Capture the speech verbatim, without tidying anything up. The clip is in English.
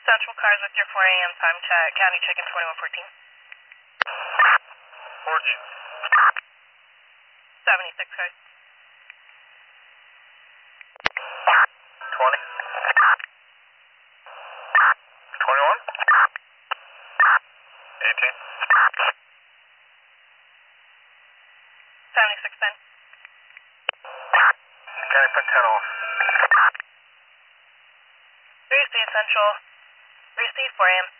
Central cars with your four A M time check. County check-in twenty-one fourteen. fourteen. seventy-six cars. twenty. twenty-one. eighteen. seventy-six ten. County put ten off. Receive Central. Receive four A M.